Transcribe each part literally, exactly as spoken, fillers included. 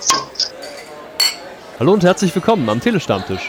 Hallo und herzlich willkommen am Telestammtisch.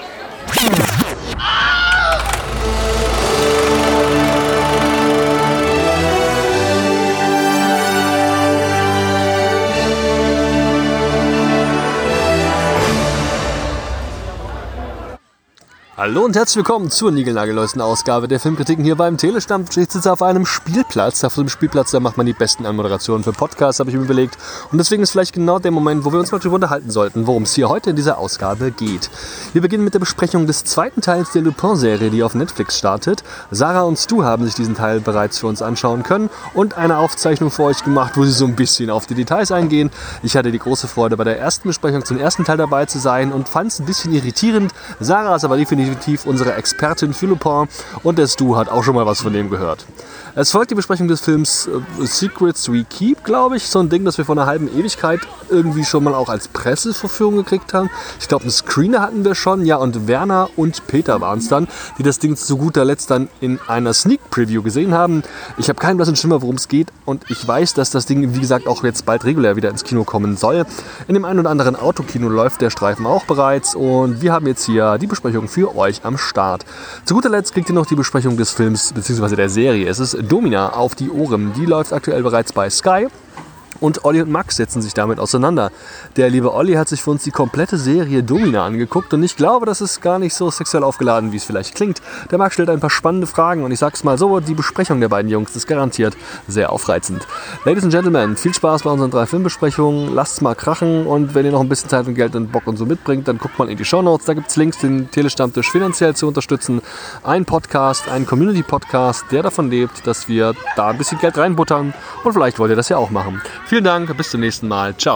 Hallo und herzlich willkommen zur niegelnagelneuesten Ausgabe der Filmkritiken hier beim Telestammtisch. Ich sitze auf einem Spielplatz. Auf dem Spielplatz, da macht man die besten Anmoderationen für Podcasts, habe ich mir überlegt. Und deswegen ist vielleicht genau der Moment, wo wir uns mal darüber unterhalten sollten, worum es hier heute in dieser Ausgabe geht. Wir beginnen mit der Besprechung des zweiten Teils der Lupin-Serie, die auf Netflix startet. Sarah und Stu haben sich diesen Teil bereits für uns anschauen können und eine Aufzeichnung für euch gemacht, wo sie so ein bisschen auf die Details eingehen. Ich hatte die große Freude, bei der ersten Besprechung zum ersten Teil dabei zu sein und fand es ein bisschen irritierend. Sarah ist aber definitiv unsere Expertin für Lupin und der Stu hat auch schon mal was von dem gehört. Es folgt die Besprechung des Films äh, Secrets We Keep, glaube ich. So ein Ding, das wir vor einer halben Ewigkeit irgendwie schon mal auch als Presseverführung gekriegt haben. Ich glaube, einen Screener hatten wir schon. Ja, und Werner und Peter waren es dann, die das Ding zu guter Letzt dann in einer Sneak Preview gesehen haben. Ich habe keinen blassen Schimmer, worum es geht. Und ich weiß, dass das Ding, wie gesagt, auch jetzt bald regulär wieder ins Kino kommen soll. In dem einen oder anderen Autokino läuft der Streifen auch bereits. Und wir haben jetzt hier die Besprechung für euch am Start. Zu guter Letzt kriegt ihr noch die Besprechung des Films bzw. der Serie. Es ist Domina auf die Ohren. Die läuft aktuell bereits bei Sky. Und Olli und Max setzen sich damit auseinander. Der liebe Olli hat sich für uns die komplette Serie Domina angeguckt und ich glaube, das ist gar nicht so sexuell aufgeladen, wie es vielleicht klingt. Der Max stellt ein paar spannende Fragen und ich sag's mal so, die Besprechung der beiden Jungs ist garantiert sehr aufreizend. Ladies and Gentlemen, viel Spaß bei unseren drei Filmbesprechungen, lasst's mal krachen und wenn ihr noch ein bisschen Zeit und Geld und Bock und so mitbringt, dann guckt mal in die Shownotes, da gibt's Links, den Telestammtisch finanziell zu unterstützen. Ein Podcast, ein Community-Podcast, der davon lebt, dass wir da ein bisschen Geld reinbuttern und vielleicht wollt ihr das ja auch machen. Vielen Dank, bis zum nächsten Mal. Ciao.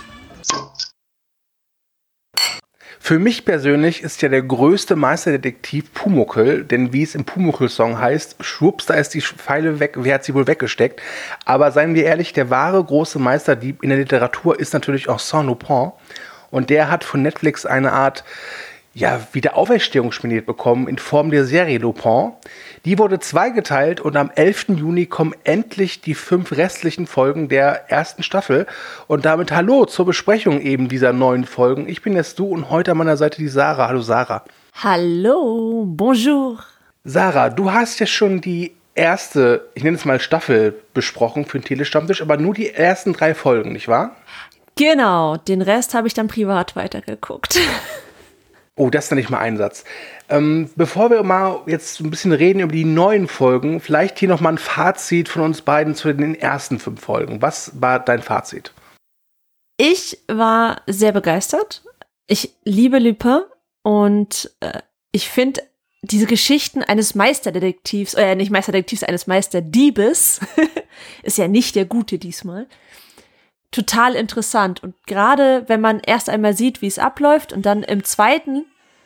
Für mich persönlich ist ja der größte Meisterdetektiv Pumuckl, denn wie es im Pumuckl-Song heißt, schwupps, da ist die Pfeile weg, wer hat sie wohl weggesteckt? Aber seien wir ehrlich, der wahre große Meisterdieb in der Literatur ist natürlich Arsène Lupin und der hat von Netflix eine Art ja, Wiederauferstehung spendiert bekommen in Form der Serie Lupin. Die wurde zweigeteilt und am elften Juni kommen endlich die fünf restlichen Folgen der ersten Staffel. Und damit hallo zur Besprechung eben dieser neuen Folgen. Ich bin der Stu und heute an meiner Seite die Sarah. Hallo Sarah. Hallo, bonjour. Sarah, du hast ja schon die erste, ich nenne es mal Staffel, besprochen für den Telestammtisch, aber nur die ersten drei Folgen, nicht wahr? Genau, den Rest habe ich dann privat weitergeguckt. Oh, das ist dann nicht mal ein Satz. Ähm, bevor wir mal jetzt ein bisschen reden über die neuen Folgen, vielleicht hier nochmal ein Fazit von uns beiden zu den ersten fünf Folgen. Was war dein Fazit? Ich war sehr begeistert. Ich liebe Lupin und äh, ich finde diese Geschichten eines Meisterdetektivs, äh, nicht Meisterdetektivs, eines Meisterdiebes, ist ja nicht der Gute diesmal, total interessant. Und gerade wenn man erst einmal sieht, wie es abläuft und dann im zweiten,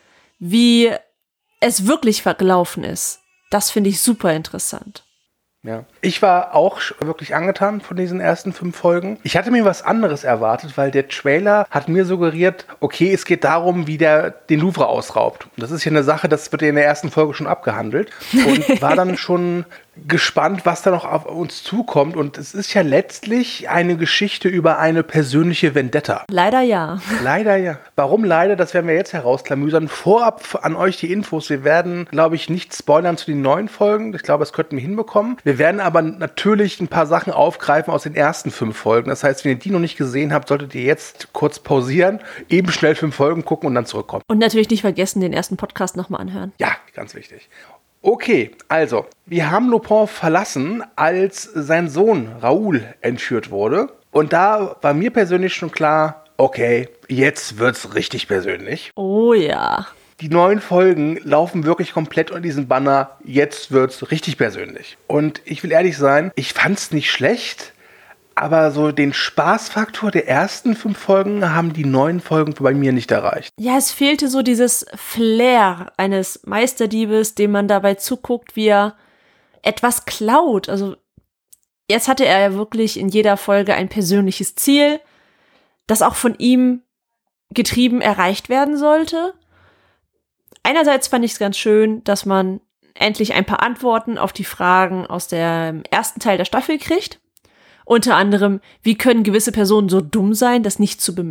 wie es wirklich verlaufen ist, das finde ich super interessant. Ja. Ich war auch wirklich angetan von diesen ersten fünf Folgen. Ich hatte mir was anderes erwartet, weil der Trailer hat mir suggeriert, okay, es geht darum, wie der den Louvre ausraubt. Das ist ja eine Sache, das wird ja in der ersten Folge schon abgehandelt. Und war dann schon gespannt, was da noch auf uns zukommt. Und es ist ja letztlich eine Geschichte über eine persönliche Vendetta. Leider ja. Leider ja. Warum leider? Das werden wir jetzt herausklamüsern. Vorab an euch die Infos. Wir werden, glaube ich, nicht spoilern zu den neuen Folgen. Ich glaube, das könnten wir hinbekommen. Wir werden aber natürlich ein paar Sachen aufgreifen aus den ersten fünf Folgen. Das heißt, wenn ihr die noch nicht gesehen habt, solltet ihr jetzt kurz pausieren, eben schnell fünf Folgen gucken und dann zurückkommen. Und natürlich nicht vergessen, den ersten Podcast nochmal anhören. Ja, ganz wichtig. Okay, also, wir haben Lupin verlassen, als sein Sohn Raoul entführt wurde. Und da war mir persönlich schon klar, okay, jetzt wird's richtig persönlich. Oh ja. Die neuen Folgen laufen wirklich komplett unter diesem Banner, jetzt wird's richtig persönlich. Und ich will ehrlich sein, ich fand's nicht schlecht, aber so den Spaßfaktor der ersten fünf Folgen haben die neuen Folgen bei mir nicht erreicht. Ja, es fehlte so dieses Flair eines Meisterdiebes, dem man dabei zuguckt, wie er etwas klaut. Also jetzt hatte er ja wirklich in jeder Folge ein persönliches Ziel, das auch von ihm getrieben erreicht werden sollte. Einerseits fand ich es ganz schön, dass man endlich ein paar Antworten auf die Fragen aus dem ersten Teil der Staffel kriegt. Unter anderem, wie können gewisse Personen so dumm sein, das nicht zu bemerken?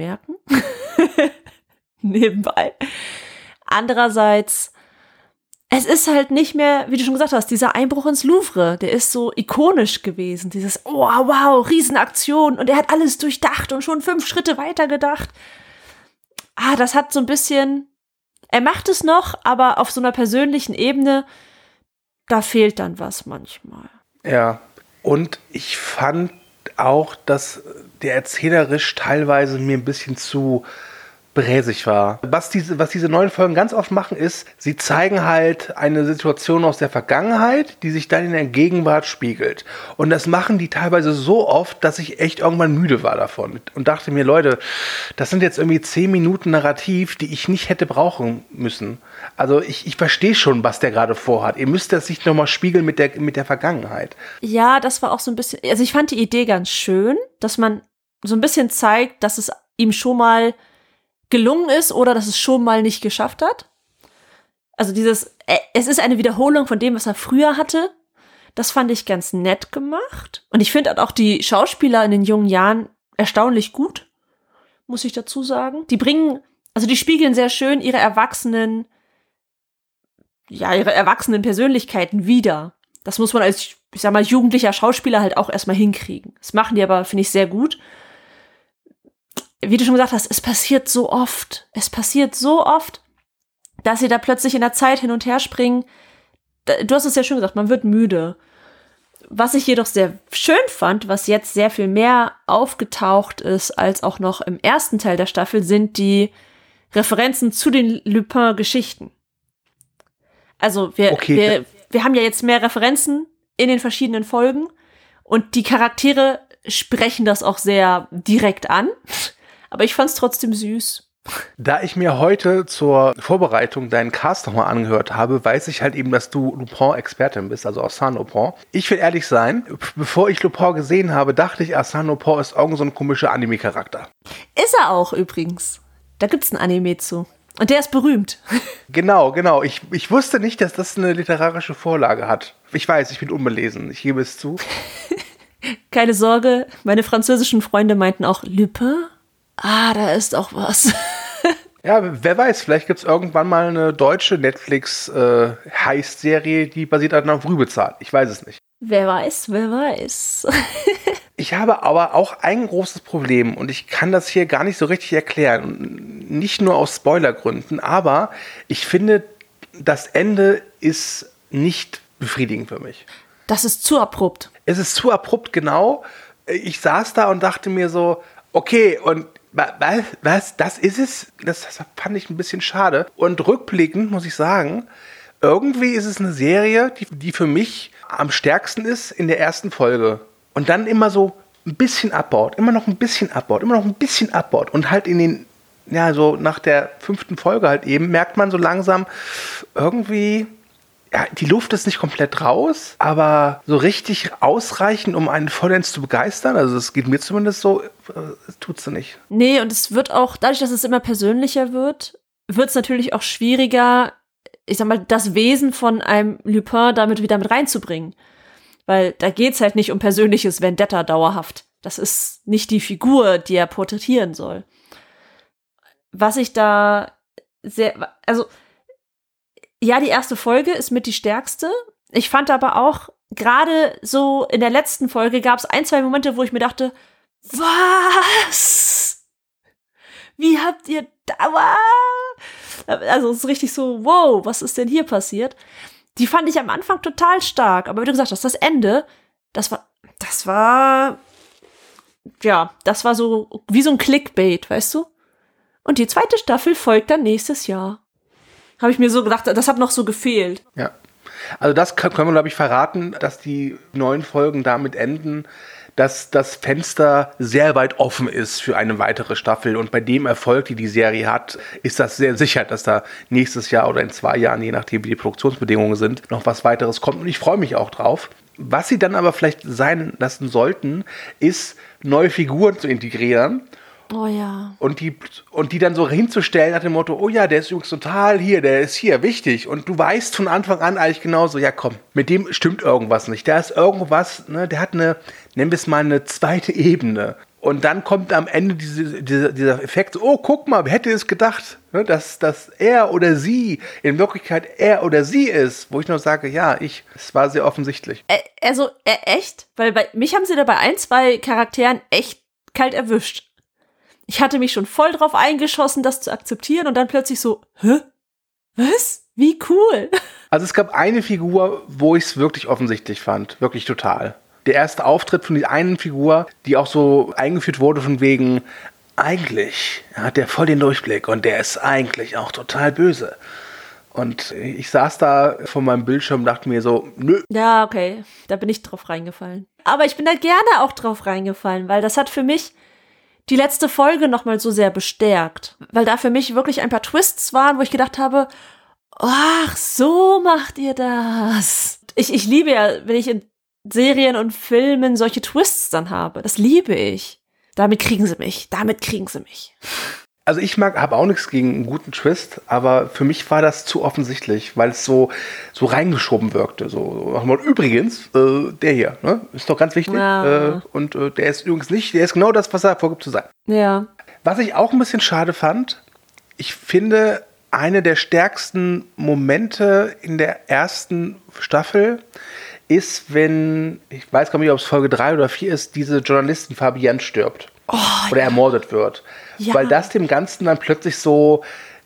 Nebenbei. Andererseits, es ist halt nicht mehr, wie du schon gesagt hast, dieser Einbruch ins Louvre, der ist so ikonisch gewesen. Dieses, oh, wow, Riesenaktion und er hat alles durchdacht und schon fünf Schritte weiter gedacht. Ah, das hat so ein bisschen, er macht es noch, aber auf so einer persönlichen Ebene, da fehlt dann was manchmal. Ja, und ich fand auch, dass der erzählerisch teilweise mir ein bisschen zu bräsig war. Was diese, was diese neuen Folgen ganz oft machen, ist, sie zeigen halt eine Situation aus der Vergangenheit, die sich dann in der Gegenwart spiegelt. Und das machen die teilweise so oft, dass ich echt irgendwann müde war davon und dachte mir, Leute, das sind jetzt irgendwie zehn Minuten Narrativ, die ich nicht hätte brauchen müssen. Also ich, ich verstehe schon, was der gerade vorhat. Ihr müsst das nicht nochmal spiegeln mit der, mit der Vergangenheit. Ja, das war auch so ein bisschen, also ich fand die Idee ganz schön, dass man so ein bisschen zeigt, dass es ihm schon mal gelungen ist oder dass es schon mal nicht geschafft hat. Also dieses, es ist eine Wiederholung von dem, was er früher hatte. Das fand ich ganz nett gemacht. Und ich finde auch die Schauspieler in den jungen Jahren erstaunlich gut, muss ich dazu sagen. Die bringen, also die spiegeln sehr schön ihre erwachsenen, ja, ihre erwachsenen Persönlichkeiten wider. Das muss man als, ich sag mal, jugendlicher Schauspieler halt auch erstmal hinkriegen. Das machen die aber, finde ich, sehr gut. Wie du schon gesagt hast, es passiert so oft. Es passiert so oft, dass sie da plötzlich in der Zeit hin und her springen. Du hast es ja schon gesagt, man wird müde. Was ich jedoch sehr schön fand, was jetzt sehr viel mehr aufgetaucht ist als auch noch im ersten Teil der Staffel, sind die Referenzen zu den Lupin-Geschichten. Also wir, okay. wir, wir haben ja jetzt mehr Referenzen in den verschiedenen Folgen und die Charaktere sprechen das auch sehr direkt an. Aber ich fand's trotzdem süß. Da ich mir heute zur Vorbereitung deinen Cast nochmal angehört habe, weiß ich halt eben, dass du Lupin-Expertin bist, also Arsène Lupin. Ich will ehrlich sein, bevor ich Lupin gesehen habe, dachte ich, Arsène Lupin ist irgend so ein komischer Anime-Charakter. Ist er auch übrigens. Da gibt's ein Anime zu. Und der ist berühmt. Genau, genau. Ich, ich wusste nicht, dass das eine literarische Vorlage hat. Ich weiß, ich bin unbelesen. Ich gebe es zu. Keine Sorge, meine französischen Freunde meinten auch Lupin. Ah, da ist auch was. Ja, wer weiß, vielleicht gibt es irgendwann mal eine deutsche Netflix-Heist-Serie, äh, die basiert dann auf Rübezahl. Ich weiß es nicht. Wer weiß, wer weiß. Ich habe aber auch ein großes Problem und ich kann das hier gar nicht so richtig erklären. Nicht nur aus Spoilergründen, aber ich finde, das Ende ist nicht befriedigend für mich. Das ist zu abrupt. Es ist zu abrupt, genau. Ich saß da und dachte mir so, okay, und was, was, das ist es? Das, das fand ich ein bisschen schade. Und rückblickend muss ich sagen, irgendwie ist es eine Serie, die, die für mich am stärksten ist in der ersten Folge. Und dann immer so ein bisschen abbaut, immer noch ein bisschen abbaut, immer noch ein bisschen abbaut. Und halt in den, ja, so nach der fünften Folge halt eben, merkt man so langsam irgendwie, ja, die Luft ist nicht komplett raus, aber so richtig ausreichend, um einen vollends zu begeistern. Also es geht mir zumindest so, äh, tut sie nicht. Nee, und es wird auch, dadurch, dass es immer persönlicher wird, wird es natürlich auch schwieriger, ich sag mal, das Wesen von einem Lupin damit wieder mit reinzubringen. Weil da geht's halt nicht um persönliches Vendetta dauerhaft. Das ist nicht die Figur, die er porträtieren soll. Was ich da sehr, also ja, die erste Folge ist mit die stärkste. Ich fand aber auch, gerade so in der letzten Folge gab es ein, zwei Momente, wo ich mir dachte, was? Wie habt ihr da? Also es ist richtig so, wow, was ist denn hier passiert? Die fand ich am Anfang total stark. Aber wie du gesagt hast, das Ende, das war, das war, ja, das war so wie so ein Clickbait, weißt du? Und die zweite Staffel folgt dann nächstes Jahr. Habe ich mir so gedacht, das hat noch so gefehlt. Ja, also das können wir, glaube ich, verraten, dass die neuen Folgen damit enden, dass das Fenster sehr weit offen ist für eine weitere Staffel. Und bei dem Erfolg, die die Serie hat, ist das sehr sicher, dass da nächstes Jahr oder in zwei Jahren, je nachdem wie die Produktionsbedingungen sind, noch was weiteres kommt. Und ich freue mich auch drauf. Was sie dann aber vielleicht sein lassen sollten, ist, neue Figuren zu integrieren. Oh ja. Und die, und die dann so hinzustellen nach dem Motto, oh ja, der ist übrigens total hier, der ist hier, wichtig. Und du weißt von Anfang an eigentlich genauso, ja komm, mit dem stimmt irgendwas nicht. Da ist irgendwas, ne, der hat eine, nennen wir es mal eine zweite Ebene. Und dann kommt am Ende diese, diese, dieser Effekt, oh, guck mal, wer hätte es gedacht, ne, dass, dass er oder sie in Wirklichkeit er oder sie ist, wo ich noch sage, ja, ich, es war sehr offensichtlich. Ä- Also, äh, echt? Weil bei mich haben sie da bei ein, zwei Charakteren echt kalt erwischt. Ich hatte mich schon voll drauf eingeschossen, das zu akzeptieren und dann plötzlich so, hä? Was? Wie cool. Also es gab eine Figur, wo ich es wirklich offensichtlich fand, wirklich total. Der erste Auftritt von dieser einen Figur, die auch so eingeführt wurde von wegen, eigentlich hat der voll den Durchblick und der ist eigentlich auch total böse. Und ich saß da vor meinem Bildschirm und dachte mir so, nö. Ja, okay, da bin ich drauf reingefallen. Aber ich bin da gerne auch drauf reingefallen, weil das hat für mich die letzte Folge nochmal so sehr bestärkt. Weil da für mich wirklich ein paar Twists waren, wo ich gedacht habe, ach, so macht ihr das. Ich, ich liebe ja, wenn ich in Serien und Filmen solche Twists dann habe. Das liebe ich. Damit kriegen sie mich. Damit kriegen sie mich. Also ich mag, habe auch nichts gegen einen guten Twist, aber für mich war das zu offensichtlich, weil es so, so reingeschoben wirkte. So, so. Übrigens, äh, der hier, ne, ist doch ganz wichtig. Ja. Äh, und äh, der ist übrigens nicht, der ist genau das, was er vorgibt zu sein. Ja. Was ich auch ein bisschen schade fand, ich finde, eine der stärksten Momente in der ersten Staffel ist, wenn, ich weiß gar nicht, ob es Folge drei oder vier ist, diese Journalistin Fabienne stirbt. Oh, oder ja. ermordet wird. Ja. Weil das dem Ganzen dann plötzlich so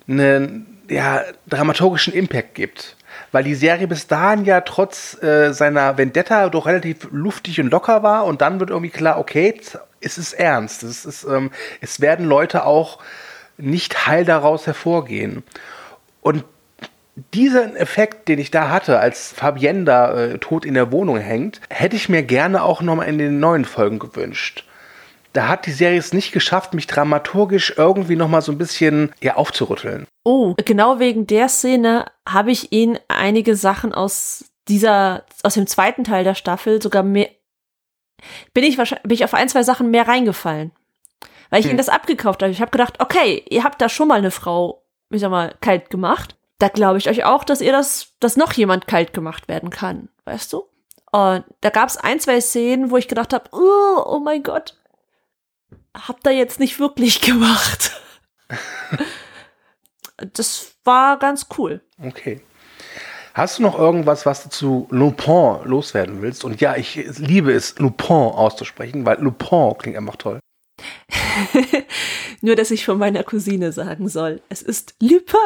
einen ja, dramaturgischen Impact gibt. Weil die Serie bis dahin ja trotz äh, seiner Vendetta doch relativ luftig und locker war und dann wird irgendwie klar, okay, es ist ernst. Es, ist, ähm, es werden Leute auch nicht heil daraus hervorgehen. Und diesen Effekt, den ich da hatte, als Fabienne da äh, tot in der Wohnung hängt, hätte ich mir gerne auch nochmal in den neuen Folgen gewünscht. Da hat die Serie es nicht geschafft, mich dramaturgisch irgendwie nochmal so ein bisschen ja, aufzurütteln. Oh, genau wegen der Szene habe ich Ihnen einige Sachen aus dieser, aus dem zweiten Teil der Staffel sogar mehr, bin ich wahrscheinlich, bin ich auf ein, zwei Sachen mehr reingefallen. Weil ich hm. Ihnen das abgekauft habe. Ich habe gedacht, okay, ihr habt da schon mal eine Frau, ich sag mal, kalt gemacht. Da glaube ich euch auch, dass ihr das, dass noch jemand kalt gemacht werden kann. Weißt du? Und da gab es ein, zwei Szenen, wo ich gedacht habe, oh, oh mein Gott, habt ihr jetzt nicht wirklich gemacht. Das war ganz cool. Okay. Hast du noch irgendwas, was du zu Lupin loswerden willst? Und ja, ich liebe es, Lupin auszusprechen, weil Lupin klingt einfach toll. Nur, dass ich von meiner Cousine sagen soll, es ist Lupin.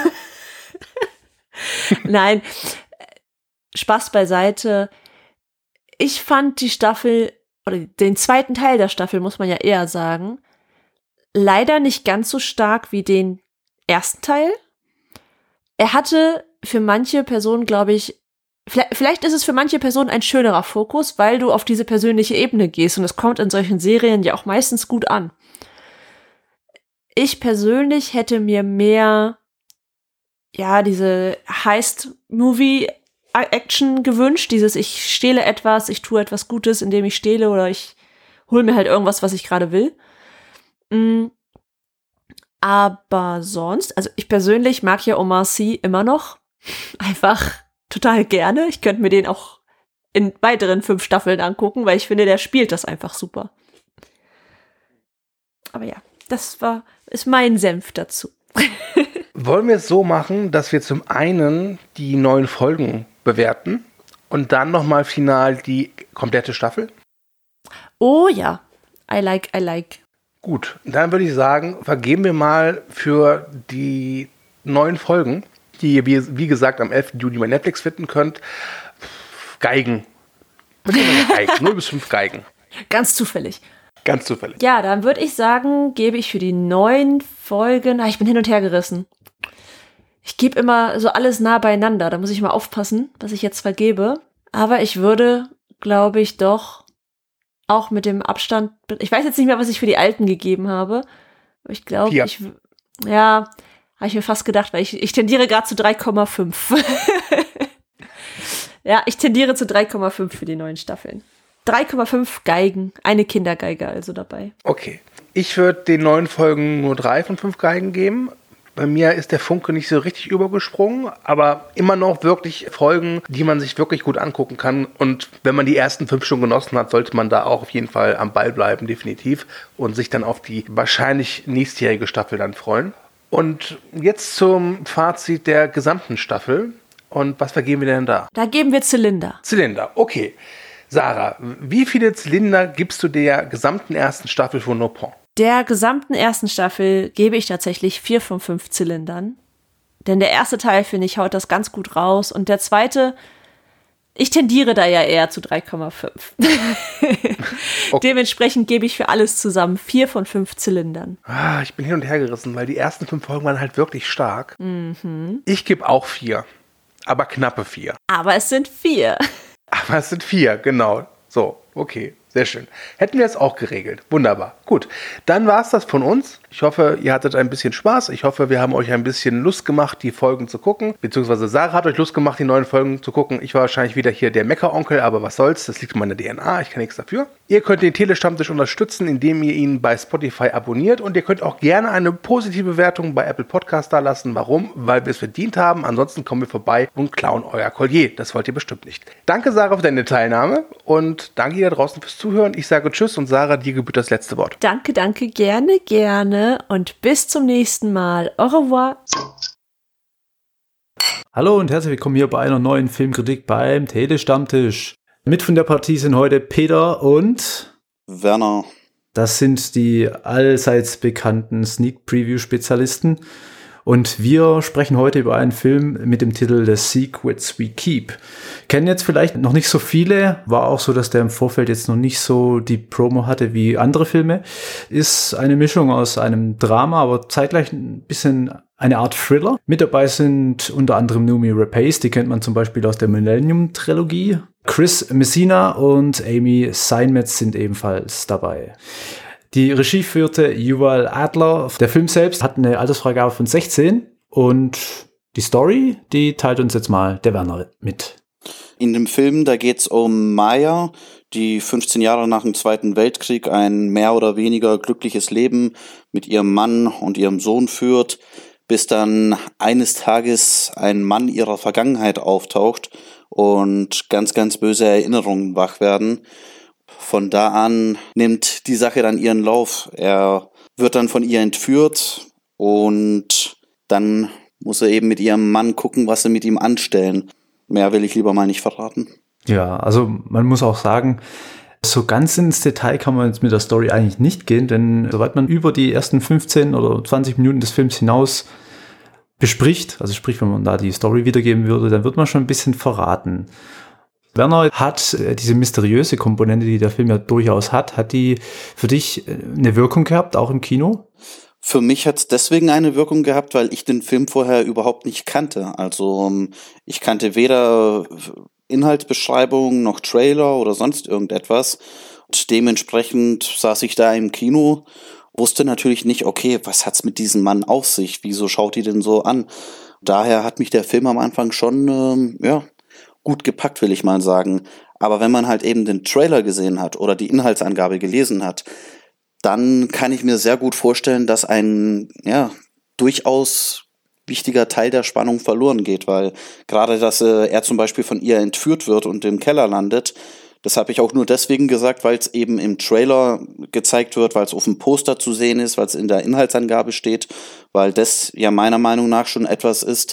Nein, Spaß beiseite. Ich fand die Staffel, oder den zweiten Teil der Staffel, muss man ja eher sagen, leider nicht ganz so stark wie den ersten Teil. Er hatte für manche Personen, glaube ich, vielleicht, vielleicht ist es für manche Personen ein schönerer Fokus, weil du auf diese persönliche Ebene gehst und es kommt in solchen Serien ja auch meistens gut an. Ich persönlich hätte mir mehr, ja, diese Heist-Movie-Action gewünscht, dieses ich stehle etwas, ich tue etwas Gutes, indem ich stehle oder ich hole mir halt irgendwas, was ich gerade will. Mhm. Aber sonst, also ich persönlich mag ja Omar Sy immer noch einfach total gerne. Ich könnte mir den auch in weiteren fünf Staffeln angucken, weil ich finde, der spielt das einfach super. Aber ja, das war, ist mein Senf dazu. Wollen wir es so machen, dass wir zum einen die neuen Folgen bewerten und dann nochmal final die komplette Staffel? Oh ja, I like, I like. Gut, dann würde ich sagen, vergeben wir mal für die neuen Folgen, die ihr, wie, wie gesagt, am elften Juni bei Netflix finden könnt, Geigen. Geigen. null bis fünf Geigen. Ganz zufällig. Ganz zufällig. Ja, dann würde ich sagen, gebe ich für die neuen Folgen, ah, ich bin hin und her gerissen. Ich gebe immer so alles nah beieinander, da muss ich mal aufpassen, was ich jetzt vergebe. Aber ich würde, glaube ich, doch auch mit dem Abstand, ich weiß jetzt nicht mehr, was ich für die alten gegeben habe, aber ich glaube, Vier. ich, ja, habe ich mir fast gedacht, weil ich, ich tendiere gerade zu drei Komma fünf. Ja, ich tendiere zu drei Komma fünf für die neuen Staffeln. drei Komma fünf Geigen, eine Kindergeige also dabei. Okay, ich würde den neuen Folgen nur drei von fünf Geigen geben, Bei mir ist der Funke nicht so richtig übergesprungen, aber immer noch wirklich Folgen, die man sich wirklich gut angucken kann. Und wenn man die ersten fünf schon genossen hat, sollte man da auch auf jeden Fall am Ball bleiben, definitiv. Und sich dann auf die wahrscheinlich nächstjährige Staffel dann freuen. Und jetzt zum Fazit der gesamten Staffel. Und was vergeben wir denn da? Da geben wir Zylinder. Zylinder, okay. Sarah, wie viele Zylinder gibst du der gesamten ersten Staffel von Nopon? Der gesamten ersten Staffel gebe ich tatsächlich vier von fünf Zylindern. Denn der erste Teil, finde ich, haut das ganz gut raus. Und der zweite, ich tendiere da ja eher zu drei Komma fünf. Okay. Dementsprechend gebe ich für alles zusammen vier von fünf Zylindern. Ah, ich bin hin und her gerissen, weil die ersten fünf Folgen waren halt wirklich stark. Mhm. Ich gebe auch vier, aber knappe vier. Aber es sind vier. Aber es sind vier, genau. So, okay. Sehr schön. Hätten wir es auch geregelt. Wunderbar. Gut, dann war es das von uns. Ich hoffe, ihr hattet ein bisschen Spaß. Ich hoffe, wir haben euch ein bisschen Lust gemacht, die Folgen zu gucken. Beziehungsweise Sarah hat euch Lust gemacht, die neuen Folgen zu gucken. Ich war wahrscheinlich wieder hier der Meckeronkel, aber was soll's. Das liegt in meiner D N A. Ich kann nichts dafür. Ihr könnt den Telestammtisch unterstützen, indem ihr ihn bei Spotify abonniert. Und ihr könnt auch gerne eine positive Bewertung bei Apple Podcast da lassen. Warum? Weil wir es verdient haben. Ansonsten kommen wir vorbei und klauen euer Collier. Das wollt ihr bestimmt nicht. Danke, Sarah, für deine Teilnahme. Und danke ihr da draußen fürs Zuhören. Ich sage Tschüss und Sarah, dir gebührt das letzte Wort. Danke, danke, gerne, gerne und bis zum nächsten Mal. Au revoir. Hallo und herzlich willkommen hier bei einer neuen Filmkritik beim Telestammtisch. Mit von der Partie sind heute Peter und Werner. Das sind die allseits bekannten Sneak-Preview-Spezialisten. Und wir sprechen heute über einen Film mit dem Titel The Secrets We Keep. Kennen jetzt vielleicht noch nicht so viele, war auch so, dass der im Vorfeld jetzt noch nicht so die Promo hatte wie andere Filme. Ist eine Mischung aus einem Drama, aber zeitgleich ein bisschen eine Art Thriller. Mit dabei sind unter anderem Noomi Rapace, die kennt man zum Beispiel aus der Millennium-Trilogie. Chris Messina und Amy Steinmetz sind ebenfalls dabei. Die Regie führte Yuval Adler. Der Film selbst hat eine Altersfreigabe von sechzehn und die Story, die teilt uns jetzt mal der Werner mit. In dem Film, da geht's um Maya, die fünfzehn Jahre nach dem Zweiten Weltkrieg ein mehr oder weniger glückliches Leben mit ihrem Mann und ihrem Sohn führt, bis dann eines Tages ein Mann ihrer Vergangenheit auftaucht und ganz, ganz böse Erinnerungen wach werden. Von da an nimmt die Sache dann ihren Lauf. Er wird dann von ihr entführt und dann muss er eben mit ihrem Mann gucken, was sie mit ihm anstellen. Mehr will ich lieber mal nicht verraten. Ja, also man muss auch sagen, so ganz ins Detail kann man jetzt mit der Story eigentlich nicht gehen, denn soweit man über die ersten fünfzehn oder zwanzig Minuten des Films hinaus bespricht, also sprich, wenn man da die Story wiedergeben würde, dann wird man schon ein bisschen verraten. Werner, hat diese mysteriöse Komponente, die der Film ja durchaus hat, hat die für dich eine Wirkung gehabt, auch im Kino? Für mich hat es deswegen eine Wirkung gehabt, weil ich den Film vorher überhaupt nicht kannte. Also ich kannte weder Inhaltsbeschreibung noch Trailer oder sonst irgendetwas. Und dementsprechend saß ich da im Kino, wusste natürlich nicht, okay, was hat's mit diesem Mann auf sich? Wieso schaut die denn so an? Daher hat mich der Film am Anfang schon, ähm, ja, gut gepackt, will ich mal sagen. Aber wenn man halt eben den Trailer gesehen hat oder die Inhaltsangabe gelesen hat, dann kann ich mir sehr gut vorstellen, dass ein ja durchaus wichtiger Teil der Spannung verloren geht, weil gerade, dass äh, er zum Beispiel von ihr entführt wird und im Keller landet, das habe ich auch nur deswegen gesagt, weil es eben im Trailer gezeigt wird, weil es auf dem Poster zu sehen ist, weil es in der Inhaltsangabe steht, weil das ja meiner Meinung nach schon etwas ist,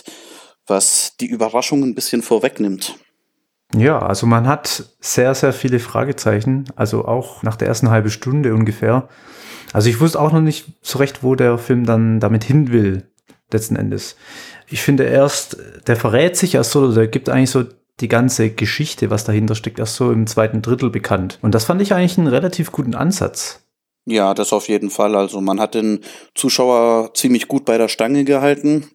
was die Überraschung ein bisschen vorwegnimmt. Ja, also man hat sehr, sehr viele Fragezeichen, also auch nach der ersten halben Stunde ungefähr. Also ich wusste auch noch nicht so recht, wo der Film dann damit hin will, letzten Endes. Ich finde erst, der verrät sich erst so, oder der gibt eigentlich so die ganze Geschichte, was dahinter steckt, erst so im zweiten Drittel bekannt. Und das fand ich eigentlich einen relativ guten Ansatz. Ja, das auf jeden Fall. Also man hat den Zuschauer ziemlich gut bei der Stange gehalten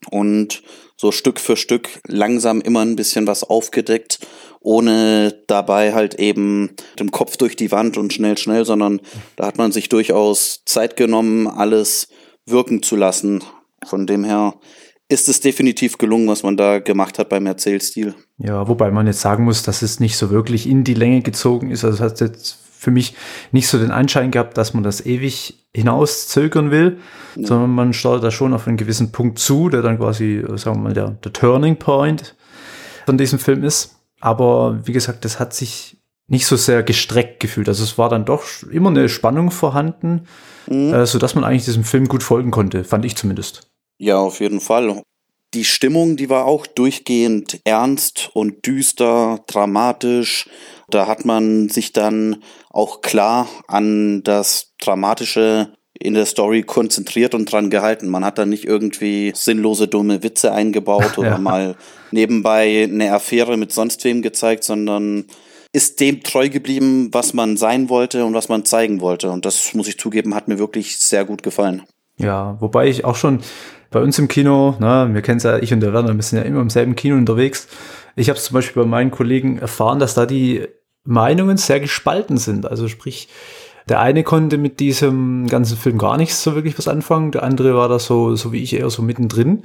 und so Stück für Stück langsam immer ein bisschen was aufgedeckt, ohne dabei halt eben den Kopf durch die Wand und schnell, schnell, sondern da hat man sich durchaus Zeit genommen, alles wirken zu lassen. Von dem her ist es definitiv gelungen, was man da gemacht hat beim Erzählstil. Ja, wobei man jetzt sagen muss, dass es nicht so wirklich in die Länge gezogen ist. Also es hat jetzt für mich nicht so den Anschein gehabt, dass man das ewig hinauszögern will, ja. sondern man startet da schon auf einen gewissen Punkt zu, der dann quasi, sagen wir mal, der, der Turning Point von diesem Film ist. Aber wie gesagt, das hat sich nicht so sehr gestreckt gefühlt. Also es war dann doch immer eine Spannung vorhanden, mhm. äh, sodass man eigentlich diesem Film gut folgen konnte, fand ich zumindest. Ja, auf jeden Fall. Die Stimmung, die war auch durchgehend ernst und düster, dramatisch. Da hat man sich dann auch klar an das Dramatische in der Story konzentriert und dran gehalten. Man hat da nicht irgendwie sinnlose, dumme Witze eingebaut oder ja. mal nebenbei eine Affäre mit sonst wem gezeigt, sondern ist dem treu geblieben, was man sein wollte und was man zeigen wollte. Und das, muss ich zugeben, hat mir wirklich sehr gut gefallen. Ja, wobei ich auch schon bei uns im Kino, na, wir kennen es ja, ich und der Werner, wir sind ja immer im selben Kino unterwegs. Ich habe es zum Beispiel bei meinen Kollegen erfahren, dass da die Meinungen sehr gespalten sind. Also sprich, der eine konnte mit diesem ganzen Film gar nichts so wirklich was anfangen, der andere war da so, so wie ich, eher so mittendrin.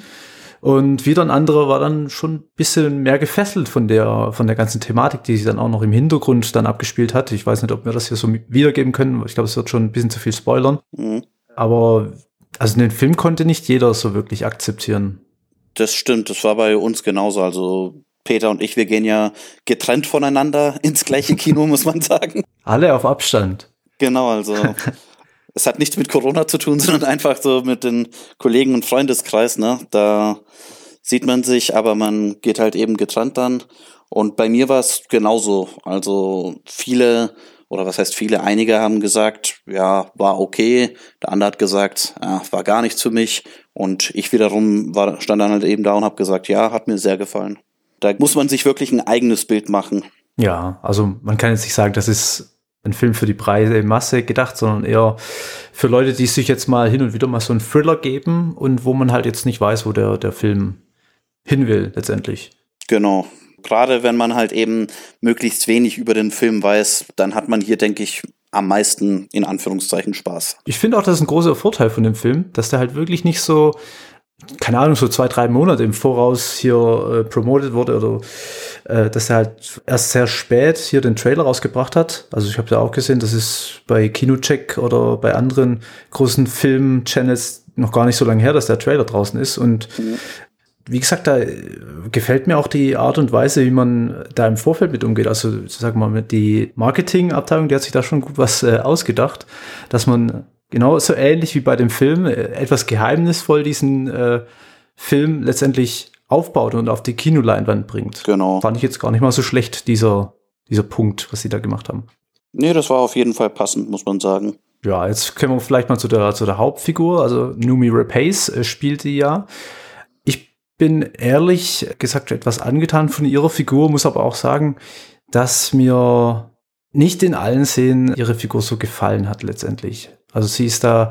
Und wieder ein anderer war dann schon ein bisschen mehr gefesselt von der, von der ganzen Thematik, die sich dann auch noch im Hintergrund dann abgespielt hat. Ich weiß nicht, ob wir das hier so wiedergeben können. Ich glaube, es wird schon ein bisschen zu viel spoilern. Mhm. Aber also den Film konnte nicht jeder so wirklich akzeptieren. Das stimmt, das war bei uns genauso. Also Peter und ich, wir gehen ja getrennt voneinander ins gleiche Kino, muss man sagen. Alle auf Abstand. Genau, also es hat nichts mit Corona zu tun, sondern einfach so mit den Kollegen und Freundeskreis, ne? Da sieht man sich, aber man geht halt eben getrennt dann. Und bei mir war es genauso. Also viele, oder was heißt viele, einige haben gesagt, ja, war okay. Der andere hat gesagt, ja, war gar nichts für mich. Und ich wiederum war, stand dann halt eben da und habe gesagt, ja, hat mir sehr gefallen. Da muss man sich wirklich ein eigenes Bild machen. Ja, also man kann jetzt nicht sagen, das ist ein Film für die breite Masse gedacht, sondern eher für Leute, die sich jetzt mal hin und wieder mal so einen Thriller geben und wo man halt jetzt nicht weiß, wo der, der Film hin will letztendlich. Genau. Gerade wenn man halt eben möglichst wenig über den Film weiß, dann hat man hier, denke ich, am meisten in Anführungszeichen Spaß. Ich finde auch, das ist ein großer Vorteil von dem Film, dass der halt wirklich nicht so, keine Ahnung, so zwei, drei Monate im Voraus hier äh, promotet wurde oder äh, dass er halt erst sehr spät hier den Trailer rausgebracht hat. Also ich habe ja auch gesehen, das ist bei Kinocheck oder bei anderen großen Film-Channels noch gar nicht so lange her, dass der Trailer draußen ist. Und mhm. wie gesagt, da gefällt mir auch die Art und Weise, wie man da im Vorfeld mit umgeht. Also sag mal, die Marketingabteilung, die hat sich da schon gut was äh, ausgedacht, dass man genau so ähnlich wie bei dem Film äh, etwas geheimnisvoll diesen äh, Film letztendlich aufbaut und auf die Kinoleinwand bringt. Genau. Fand ich jetzt gar nicht mal so schlecht, dieser, dieser Punkt, was sie da gemacht haben. Nee, das war auf jeden Fall passend, muss man sagen. Ja, jetzt können wir vielleicht mal zu der, zu der Hauptfigur, also Noomi Rapace äh, spielt die ja. Ich bin ehrlich gesagt etwas angetan von ihrer Figur, muss aber auch sagen, dass mir nicht in allen Szenen ihre Figur so gefallen hat letztendlich. Also sie ist da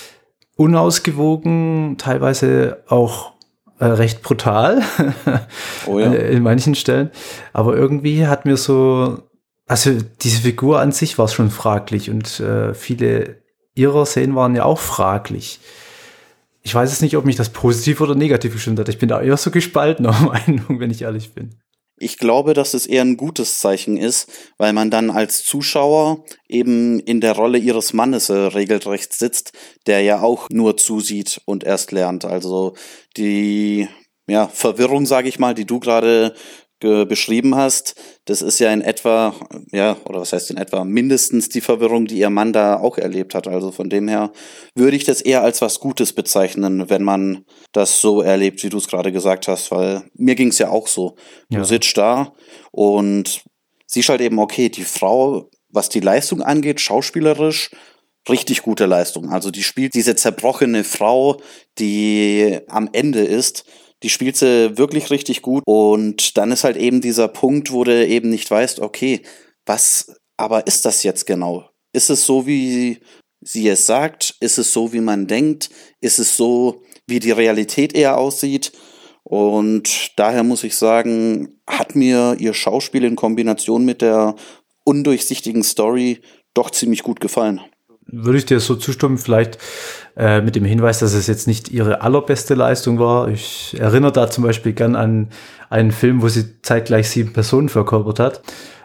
unausgewogen, teilweise auch äh, recht brutal oh ja. in manchen Stellen. Aber irgendwie hat mir so, also diese Figur an sich war schon fraglich und äh, viele ihrer Szenen waren ja auch fraglich. Ich weiß jetzt nicht, ob mich das positiv oder negativ gestimmt hat. Ich bin da eher so gespaltener Meinung, wenn ich ehrlich bin. Ich glaube, dass es eher ein gutes Zeichen ist, weil man dann als Zuschauer eben in der Rolle ihres Mannes äh, regelrecht sitzt, der ja auch nur zusieht und erst lernt. Also die ja, Verwirrung, sage ich mal, die du gerade ge- beschrieben hast, das ist ja in etwa, ja, oder was heißt in etwa, mindestens die Verwirrung, die ihr Mann da auch erlebt hat. Also von dem her würde ich das eher als was Gutes bezeichnen, wenn man das so erlebt, wie du es gerade gesagt hast, weil mir ging es ja auch so. Du ja. sitzt da und siehst halt eben, okay, die Frau, was die Leistung angeht, schauspielerisch, richtig gute Leistung. Also die spielt diese zerbrochene Frau, die am Ende ist, die spielt sie wirklich richtig gut. Und dann ist halt eben dieser Punkt, wo du eben nicht weißt, okay, was aber ist das jetzt genau? Ist es so, wie sie es sagt? Ist es so, wie man denkt? Ist es so, wie die Realität eher aussieht? Und daher muss ich sagen, hat mir ihr Schauspiel in Kombination mit der undurchsichtigen Story doch ziemlich gut gefallen. Würde ich dir so zustimmen, vielleicht äh, mit dem Hinweis, dass es jetzt nicht ihre allerbeste Leistung war. Ich erinnere da zum Beispiel gern an einen Film, wo sie zeitgleich sieben Personen verkörpert hat.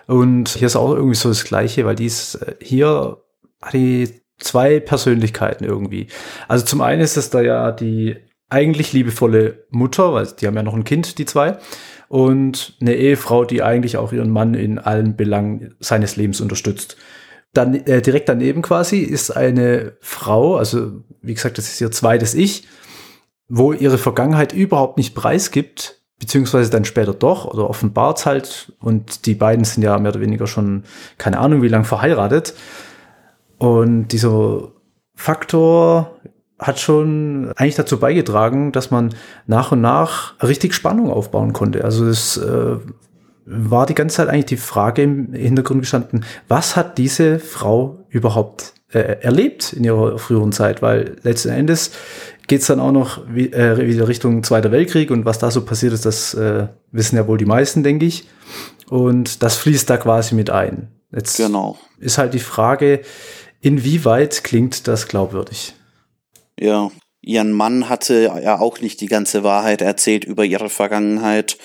Und hier ist auch irgendwie so das Gleiche, weil die ist, hier hat die zwei Persönlichkeiten irgendwie. Also zum einen ist es da ja die eigentlich liebevolle Mutter, weil die haben ja noch ein Kind, die zwei. Und eine Ehefrau, die eigentlich auch ihren Mann in allen Belangen seines Lebens unterstützt. Dann äh, direkt daneben quasi ist eine Frau, also wie gesagt, das ist ihr zweites Ich, wo ihre Vergangenheit überhaupt nicht preisgibt, beziehungsweise dann später doch oder offenbart halt. Und die beiden sind ja mehr oder weniger schon, keine Ahnung wie lange verheiratet. Und dieser Faktor hat schon eigentlich dazu beigetragen, dass man nach und nach richtig Spannung aufbauen konnte. Also es äh, war die ganze Zeit eigentlich die Frage im Hintergrund gestanden, was hat diese Frau überhaupt äh, erlebt in ihrer früheren Zeit? Weil letzten Endes geht es dann auch noch wie, äh, wieder Richtung Zweiter Weltkrieg und was da so passiert ist, das äh, wissen ja wohl die meisten, denke ich. Und das fließt da quasi mit ein. Jetzt genau. Ist halt die Frage, inwieweit klingt das glaubwürdig? Ja, ihren Mann hatte ja auch nicht die ganze Wahrheit erzählt über ihre Vergangenheit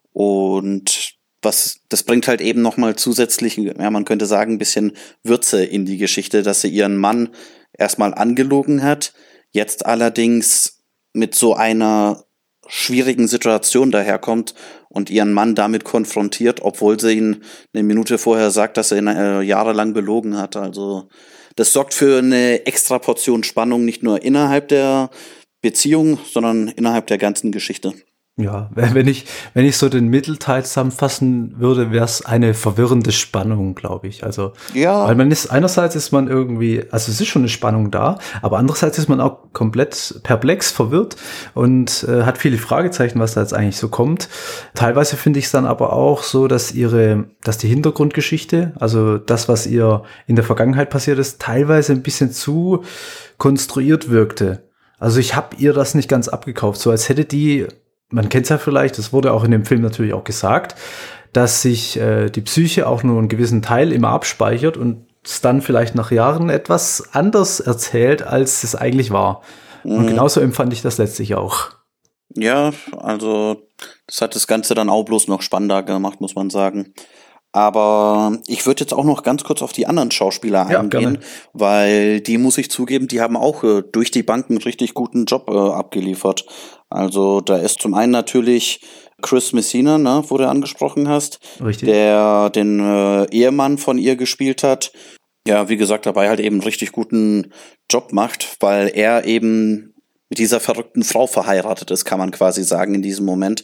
und was, das bringt halt eben nochmal zusätzlich, ja, man könnte sagen, ein bisschen Würze in die Geschichte, dass sie ihren Mann erstmal angelogen hat, jetzt allerdings mit so einer schwierigen Situation daherkommt und ihren Mann damit konfrontiert, obwohl sie ihn eine Minute vorher sagt, dass er ihn äh, jahrelang belogen hat. Also das sorgt für eine extra Portion Spannung, nicht nur innerhalb der Beziehung, sondern innerhalb der ganzen Geschichte. Ja, wenn ich, wenn ich so den Mittelteil zusammenfassen würde, wäre es eine verwirrende Spannung, glaube ich. Also, ja. Weil man ist, einerseits ist man irgendwie, also es ist schon eine Spannung da, aber andererseits ist man auch komplett perplex, verwirrt und äh, hat viele Fragezeichen, was da jetzt eigentlich so kommt. Teilweise finde ich es dann aber auch so, dass ihre, dass die Hintergrundgeschichte, also das, was ihr in der Vergangenheit passiert ist, teilweise ein bisschen zu konstruiert wirkte. Also ich habe ihr das nicht ganz abgekauft, so als hätte die, man kennt es ja vielleicht, das wurde auch in dem Film natürlich auch gesagt, dass sich äh, die Psyche auch nur einen gewissen Teil immer abspeichert und es dann vielleicht nach Jahren etwas anders erzählt, als es eigentlich war. Mhm. Und genauso empfand ich das letztlich auch. Ja, also das hat das Ganze dann auch bloß noch spannender gemacht, muss man sagen. Aber ich würde jetzt auch noch ganz kurz auf die anderen Schauspieler ja, eingehen, gerne. Weil die, muss ich zugeben, die haben auch äh, durch die Bank einen richtig guten Job äh, abgeliefert. Also da ist zum einen natürlich Chris Messina, ne, wo du angesprochen hast, Richtig. Der den äh, Ehemann von ihr gespielt hat. Ja, wie gesagt, dabei halt eben einen richtig guten Job macht, weil er eben mit dieser verrückten Frau verheiratet ist, kann man quasi sagen in diesem Moment.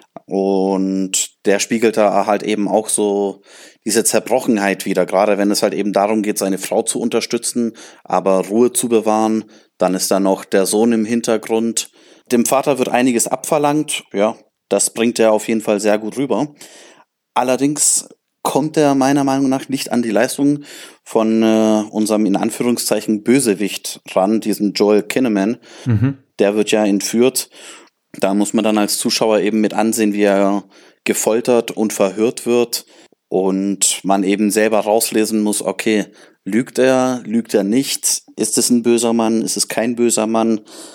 Und der spiegelt da halt eben auch so diese Zerbrochenheit wieder, gerade wenn es halt eben darum geht, seine Frau zu unterstützen, aber Ruhe zu bewahren. Dann ist da noch der Sohn im Hintergrund. Dem Vater wird einiges abverlangt, ja, das bringt er auf jeden Fall sehr gut rüber. Allerdings kommt er meiner Meinung nach nicht an die Leistung von äh, unserem in Anführungszeichen Bösewicht ran, diesen Joel Kinnaman. Mhm. Der wird ja entführt. Da muss man dann als Zuschauer eben mit ansehen, wie er gefoltert und verhört wird und man eben selber rauslesen muss, okay, lügt er, lügt er nicht, ist es ein böser Mann, ist es kein böser Mann.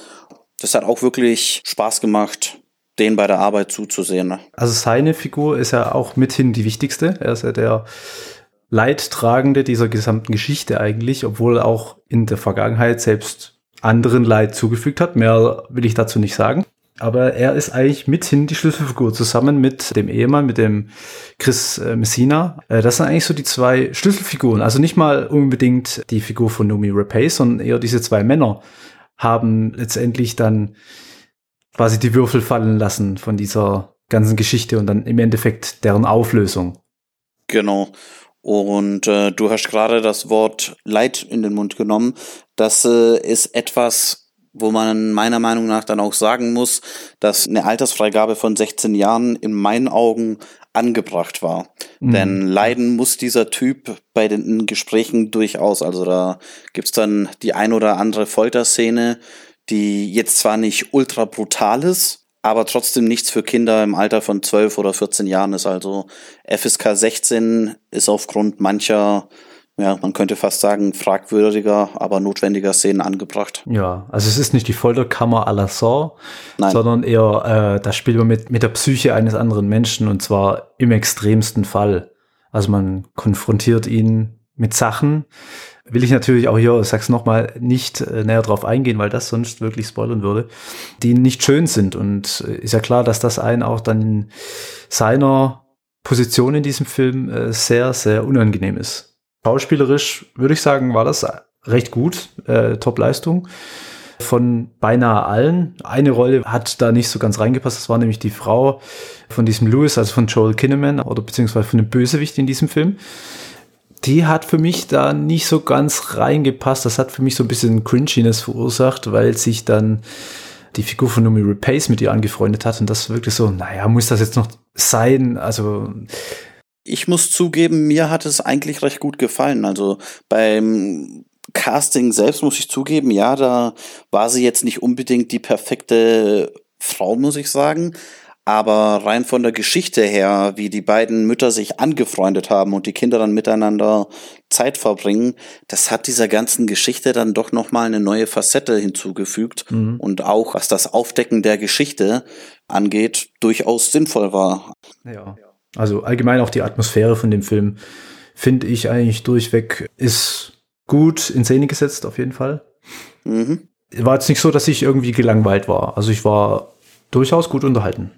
Das hat auch wirklich Spaß gemacht, denen bei der Arbeit zuzusehen. Also seine Figur ist ja auch mithin die wichtigste, er ist ja der Leidtragende dieser gesamten Geschichte eigentlich, obwohl er auch in der Vergangenheit selbst anderen Leid zugefügt hat, mehr will ich dazu nicht sagen. Aber er ist eigentlich mithin die Schlüsselfigur, zusammen mit dem Ehemann, mit dem Chris äh, Messina. Äh, das sind eigentlich so die zwei Schlüsselfiguren. Also nicht mal unbedingt die Figur von Noomi Rapace, sondern eher diese zwei Männer haben letztendlich dann quasi die Würfel fallen lassen von dieser ganzen Geschichte und dann im Endeffekt deren Auflösung. Genau. Und äh, du hast gerade das Wort Leid in den Mund genommen. Das äh, ist etwas, wo man meiner Meinung nach dann auch sagen muss, dass eine Altersfreigabe von sechzehn Jahren in meinen Augen angebracht war. Mhm. Denn leiden muss dieser Typ bei den Gesprächen durchaus. Also da gibt's dann die ein oder andere Folterszene, die jetzt zwar nicht ultra brutal ist, aber trotzdem nichts für Kinder im Alter von zwölf oder vierzehn Jahren ist. Also F S K sechzehn ist aufgrund mancher, ja, man könnte fast sagen, fragwürdiger, aber notwendiger Szenen angebracht. Ja, also es ist nicht die Folterkammer à la Saw, Nein. sondern eher, äh, da spielt man mit, mit der Psyche eines anderen Menschen und zwar im extremsten Fall. Also man konfrontiert ihn mit Sachen. Will ich natürlich auch hier, ich sag's nochmal, nicht äh, näher drauf eingehen, weil das sonst wirklich spoilern würde, die nicht schön sind. Und äh, ist ja klar, dass das einen auch dann in seiner Position in diesem Film äh, sehr, sehr unangenehm ist. Schauspielerisch würde ich sagen, war das recht gut, äh, Top-Leistung von beinahe allen. Eine Rolle hat da nicht so ganz reingepasst, das war nämlich die Frau von diesem Lewis, also von Joel Kinnaman oder beziehungsweise von dem Bösewicht in diesem Film. Die hat für mich da nicht so ganz reingepasst. Das hat für mich so ein bisschen Cringiness verursacht, weil sich dann die Figur von Noomi Rapace mit ihr angefreundet hat und das wirklich so, naja, muss das jetzt noch sein? Also ich muss zugeben, mir hat es eigentlich recht gut gefallen. Also beim Casting selbst muss ich zugeben, ja, da war sie jetzt nicht unbedingt die perfekte Frau, muss ich sagen. Aber rein von der Geschichte her, wie die beiden Mütter sich angefreundet haben und die Kinder dann miteinander Zeit verbringen, das hat dieser ganzen Geschichte dann doch nochmal eine neue Facette hinzugefügt. Mhm. Und auch, was das Aufdecken der Geschichte angeht, durchaus sinnvoll war. Ja, also allgemein auch die Atmosphäre von dem Film, finde ich eigentlich durchweg, ist gut in Szene gesetzt, auf jeden Fall. Mhm. War jetzt nicht so, dass ich irgendwie gelangweilt war. Also ich war durchaus gut unterhalten.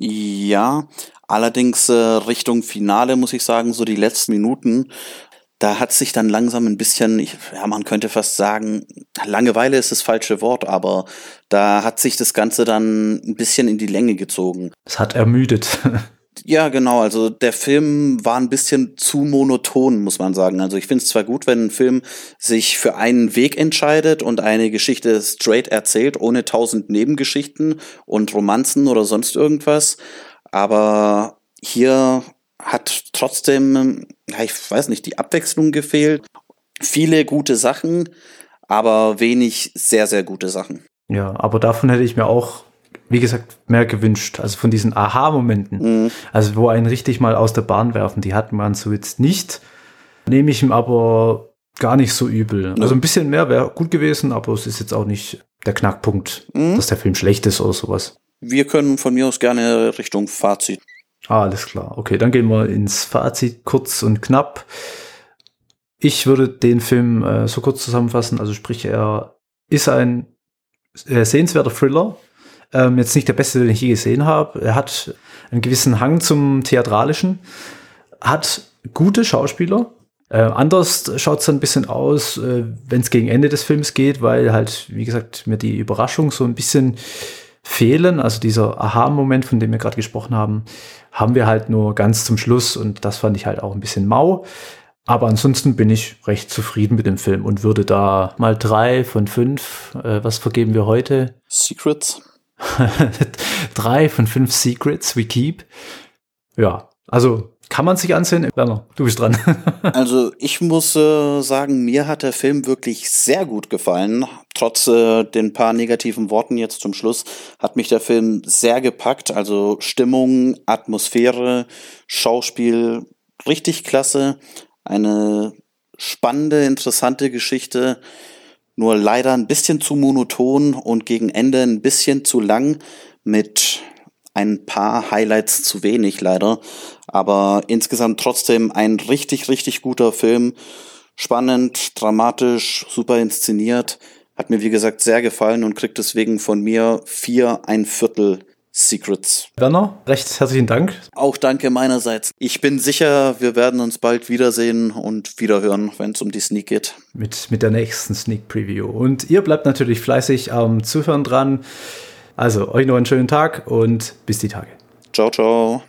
Ja, allerdings äh, Richtung Finale muss ich sagen, so die letzten Minuten, da hat sich dann langsam ein bisschen, ich, ja, man könnte fast sagen, Langeweile ist das falsche Wort, aber da hat sich das Ganze dann ein bisschen in die Länge gezogen. Es hat ermüdet. Ja, genau, also der Film war ein bisschen zu monoton, muss man sagen. Also ich finde es zwar gut, wenn ein Film sich für einen Weg entscheidet und eine Geschichte straight erzählt, ohne tausend Nebengeschichten und Romanzen oder sonst irgendwas, aber hier hat trotzdem, ja, ich weiß nicht, die Abwechslung gefehlt. Viele gute Sachen, aber wenig sehr, sehr gute Sachen. Ja, aber davon hätte ich mir auch, wie gesagt, mehr gewünscht. Also von diesen Aha-Momenten, mhm. also wo einen richtig mal aus der Bahn werfen, die hat man so jetzt nicht. Nehme ich ihm aber gar nicht so übel. Ja. Also ein bisschen mehr wäre gut gewesen, aber es ist jetzt auch nicht der Knackpunkt, mhm. dass der Film schlecht ist oder sowas. Wir können von mir aus gerne Richtung Fazit. Ah, alles klar. Okay, dann gehen wir ins Fazit, kurz und knapp. Ich würde den Film äh, so kurz zusammenfassen, also sprich, er ist ein äh, sehenswerter Thriller. Ähm, jetzt nicht der beste, den ich je gesehen habe. Er hat einen gewissen Hang zum Theatralischen, hat gute Schauspieler. Äh, anders schaut es dann ein bisschen aus, äh, wenn es gegen Ende des Films geht, weil halt, wie gesagt, mir die Überraschung so ein bisschen fehlen. Also dieser Aha-Moment, von dem wir gerade gesprochen haben, haben wir halt nur ganz zum Schluss und das fand ich halt auch ein bisschen mau. Aber ansonsten bin ich recht zufrieden mit dem Film und würde da mal drei von fünf, äh, was vergeben wir heute? Secrets. Drei von fünf Secrets we keep. Ja, also kann man sich ansehen. Werner, du bist dran. Also ich muss äh, sagen, mir hat der Film wirklich sehr gut gefallen. Trotz äh, den paar negativen Worten jetzt zum Schluss hat mich der Film sehr gepackt. Also Stimmung, Atmosphäre, Schauspiel, richtig klasse. Eine spannende, interessante Geschichte. Nur leider ein bisschen zu monoton und gegen Ende ein bisschen zu lang mit ein paar Highlights zu wenig leider. Aber insgesamt trotzdem ein richtig, richtig guter Film. Spannend, dramatisch, super inszeniert. Hat mir wie gesagt sehr gefallen und kriegt deswegen von mir vier, ein Viertel Secrets. Werner, recht herzlichen Dank. Auch danke meinerseits. Ich bin sicher, wir werden uns bald wiedersehen und wiederhören, wenn es um die Sneak geht. Mit, mit der nächsten Sneak Preview. Und ihr bleibt natürlich fleißig am Zuhören dran. Also euch noch einen schönen Tag und bis die Tage. Ciao, ciao.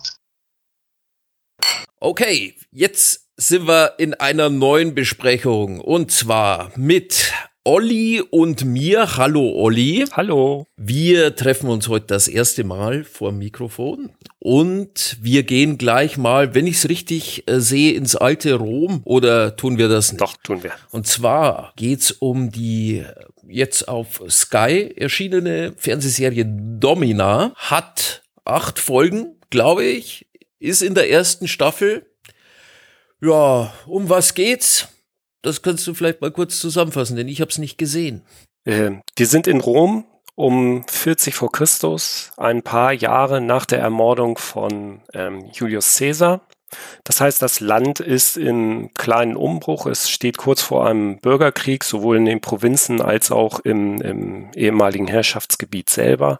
Okay, jetzt sind wir in einer neuen Besprechung und zwar mit Olli und mir. Hallo Olli. Hallo. Wir treffen uns heute das erste Mal vor dem Mikrofon und wir gehen gleich mal, wenn ich es richtig äh, sehe, ins alte Rom, oder tun wir das nicht? Doch, tun wir. Und zwar geht's um die jetzt auf Sky erschienene Fernsehserie Domina. Hat acht Folgen, glaube ich, ist in der ersten Staffel. Ja, um was geht's? Das kannst du vielleicht mal kurz zusammenfassen, denn ich habe es nicht gesehen. Äh, wir sind in Rom um vierzig vor Christus, ein paar Jahre nach der Ermordung von ähm, Julius Caesar. Das heißt, das Land ist im kleinen Umbruch. Es steht kurz vor einem Bürgerkrieg, sowohl in den Provinzen als auch im, im ehemaligen Herrschaftsgebiet selber.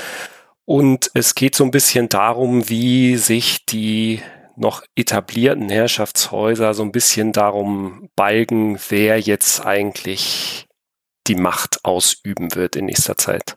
Und es geht so ein bisschen darum, wie sich die noch etablierten Herrschaftshäuser so ein bisschen darum balgen, wer jetzt eigentlich die Macht ausüben wird in nächster Zeit.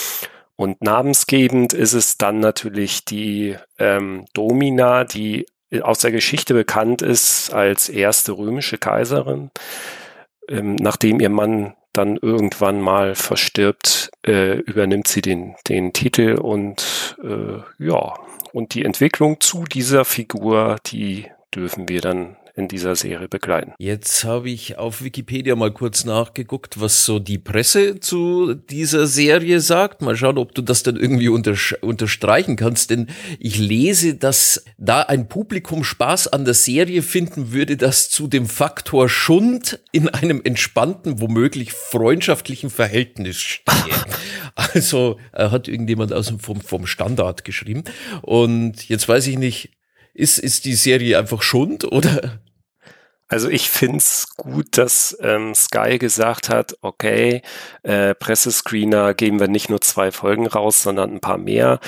Und namensgebend ist es dann natürlich die ähm, Domina, die aus der Geschichte bekannt ist als erste römische Kaiserin. Ähm, nachdem ihr Mann dann irgendwann mal verstirbt, äh, übernimmt sie den, den Titel und äh, ja, und die Entwicklung zu dieser Figur, die dürfen wir dann in dieser Serie begleiten. Jetzt habe ich auf Wikipedia mal kurz nachgeguckt, was so die Presse zu dieser Serie sagt. Mal schauen, ob du das dann irgendwie untersch- unterstreichen kannst, denn ich lese, dass da ein Publikum Spaß an der Serie finden würde, das zu dem Faktor Schund in einem entspannten, womöglich freundschaftlichen Verhältnis stehe. Also äh, hat irgendjemand aus dem vom, vom Standard geschrieben. Und jetzt weiß ich nicht, ist, ist die Serie einfach Schund oder? Also ich find's gut, dass ähm, Sky gesagt hat, okay, äh, Pressescreener geben wir nicht nur zwei Folgen raus, sondern ein paar mehr,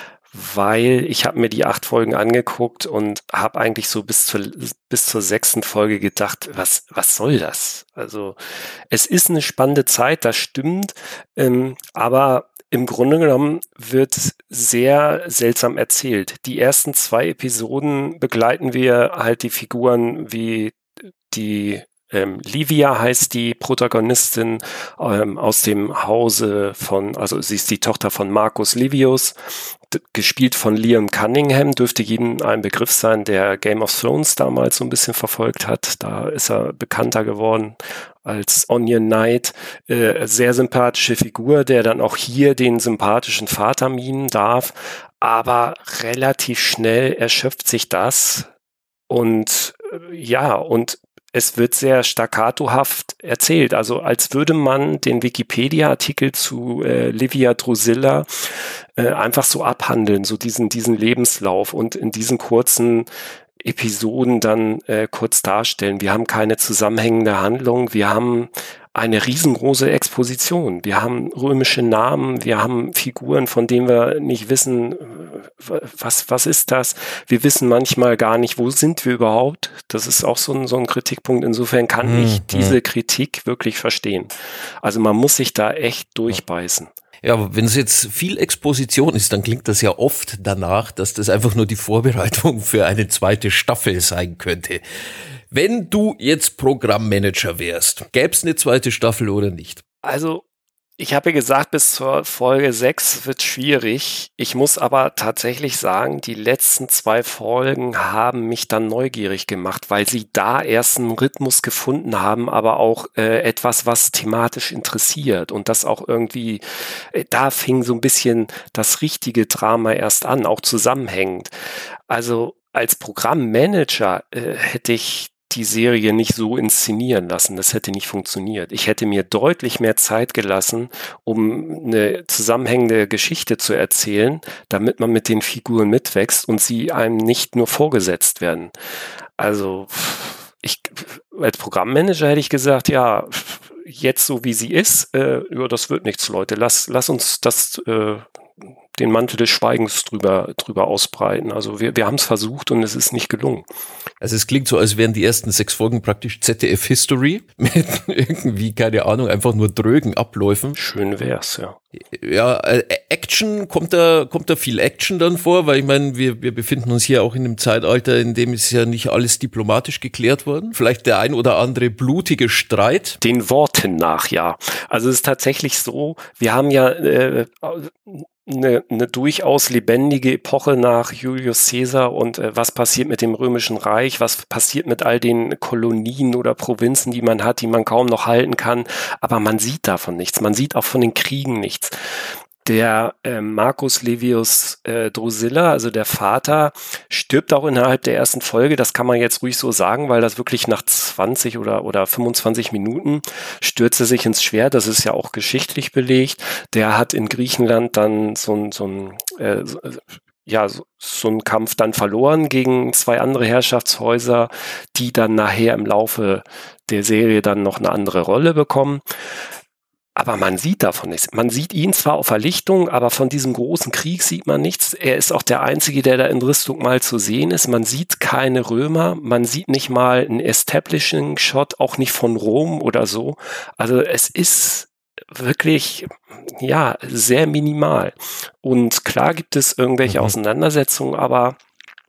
weil ich habe mir die acht Folgen angeguckt und habe eigentlich so bis zur bis zur sechsten Folge gedacht, was was soll das? Also es ist eine spannende Zeit, das stimmt, ähm, aber im Grunde genommen wird sehr seltsam erzählt. Die ersten zwei Episoden begleiten wir halt die Figuren wie die ähm, Livia heißt die Protagonistin ähm, aus dem Hause von, also sie ist die Tochter von Marcus Livius, d- gespielt von Liam Cunningham, dürfte jedem ein Begriff sein, der Game of Thrones damals so ein bisschen verfolgt hat. Da ist er bekannter geworden als Onion Knight. Äh, sehr sympathische Figur, der dann auch hier den sympathischen Vater mimen darf, aber relativ schnell erschöpft sich das und äh, ja, und es wird sehr staccatohaft erzählt, also als würde man den Wikipedia-Artikel zu äh, Livia Drusilla äh, einfach so abhandeln, so diesen, diesen Lebenslauf und in diesen kurzen Episoden dann äh, kurz darstellen. Wir haben keine zusammenhängende Handlung, wir haben eine riesengroße Exposition. Wir haben römische Namen, wir haben Figuren, von denen wir nicht wissen, was, was ist das? Wir wissen manchmal gar nicht, wo sind wir überhaupt? Das ist auch so ein, so ein Kritikpunkt. Insofern kann Mhm. ich diese Kritik wirklich verstehen. Also man muss sich da echt durchbeißen. Ja, aber wenn es jetzt viel Exposition ist, dann klingt das ja oft danach, dass das einfach nur die Vorbereitung für eine zweite Staffel sein könnte. Wenn du jetzt Programmmanager wärst, gäbe es eine zweite Staffel oder nicht? Also ich habe ja gesagt, bis zur Folge sechs wird schwierig. Ich muss aber tatsächlich sagen, die letzten zwei Folgen haben mich dann neugierig gemacht, weil sie da erst einen Rhythmus gefunden haben, aber auch äh, etwas, was thematisch interessiert. Und das auch irgendwie, äh, da fing so ein bisschen das richtige Drama erst an, auch zusammenhängend. Also als Programmmanager äh, hätte ich die Serie nicht so inszenieren lassen. Das hätte nicht funktioniert. Ich hätte mir deutlich mehr Zeit gelassen, um eine zusammenhängende Geschichte zu erzählen, damit man mit den Figuren mitwächst und sie einem nicht nur vorgesetzt werden. Also ich als Programmmanager hätte ich gesagt, ja, jetzt so wie sie ist, äh, ja, das wird nichts, Leute. Lass, lass uns das äh, den Mantel des Schweigens drüber, drüber ausbreiten. Also wir, wir haben es versucht und es ist nicht gelungen. Also es klingt so, als wären die ersten sechs Folgen praktisch Z D F History mit irgendwie, keine Ahnung, einfach nur drögen Abläufen. Schön wär's, ja. Ja, äh, Action, kommt da, kommt da viel Action dann vor? Weil ich meine, wir, wir befinden uns hier auch in einem Zeitalter, in dem ist ja nicht alles diplomatisch geklärt worden. Vielleicht der ein oder andere blutige Streit. Den Worten nach, ja. Also es ist tatsächlich so, wir haben ja äh, eine, eine durchaus lebendige Epoche nach Julius Caesar und äh, was passiert mit dem Römischen Reich, was passiert mit all den Kolonien oder Provinzen, die man hat, die man kaum noch halten kann, aber man sieht davon nichts, man sieht auch von den Kriegen nichts. Der äh, Marcus Livius äh, Drusilla, also der Vater, stirbt auch innerhalb der ersten Folge. Das kann man jetzt ruhig so sagen, weil das wirklich nach zwanzig oder, oder fünfundzwanzig Minuten stürzt er sich ins Schwert. Das ist ja auch geschichtlich belegt. Der hat in Griechenland dann so ein, so ein äh, ja, so, so ein Kampf dann verloren gegen zwei andere Herrschaftshäuser, die dann nachher im Laufe der Serie dann noch eine andere Rolle bekommen. Aber man sieht davon nichts. Man sieht ihn zwar auf der Lichtung, aber von diesem großen Krieg sieht man nichts. Er ist auch der Einzige, der da in Rüstung mal zu sehen ist. Man sieht keine Römer, man sieht nicht mal einen Establishing-Shot, auch nicht von Rom oder so. Also es ist wirklich, ja, sehr minimal. Und klar gibt es irgendwelche mhm. Auseinandersetzungen, aber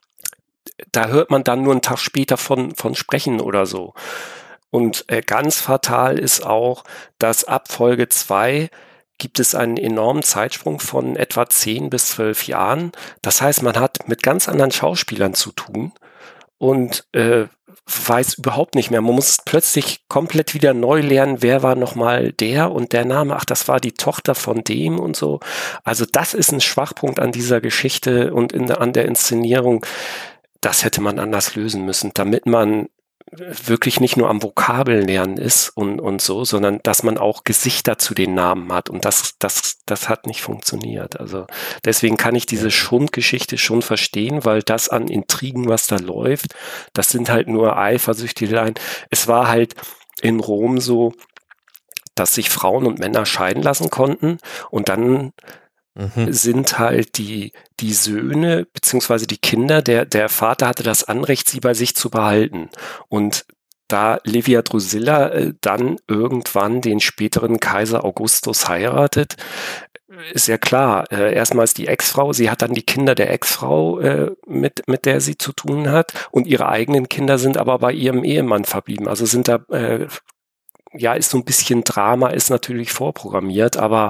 da hört man dann nur einen Tag später von, von sprechen oder so. Und äh, ganz fatal ist auch, dass ab Folge zwei gibt es einen enormen Zeitsprung von etwa zehn bis zwölf Jahren. Das heißt, man hat mit ganz anderen Schauspielern zu tun und äh, weiß überhaupt nicht mehr. Man muss plötzlich komplett wieder neu lernen, wer war nochmal der und der Name. Ach, das war die Tochter von dem und so. Also das ist ein Schwachpunkt an dieser Geschichte und in, an der Inszenierung. Das hätte man anders lösen müssen, damit man wirklich nicht nur am Vokabeln lernen ist und, und so, sondern dass man auch Gesichter zu den Namen hat. Und das, das, das hat nicht funktioniert. Also deswegen kann ich diese Schundgeschichte schon verstehen, weil das an Intrigen, was da läuft, das sind halt nur Eifersüchteleien. Es war halt in Rom so, dass sich Frauen und Männer scheiden lassen konnten und dann Mhm. sind halt die, die Söhne beziehungsweise die Kinder, der, der Vater hatte das Anrecht, sie bei sich zu behalten. Und da Livia Drusilla äh, dann irgendwann den späteren Kaiser Augustus heiratet, ist ja klar, äh, erstmals die Ex-Frau, sie hat dann die Kinder der Ex-Frau, äh, mit, mit der sie zu tun hat und ihre eigenen Kinder sind aber bei ihrem Ehemann verblieben. Also sind da, äh, ja, ist so ein bisschen Drama, ist natürlich vorprogrammiert, aber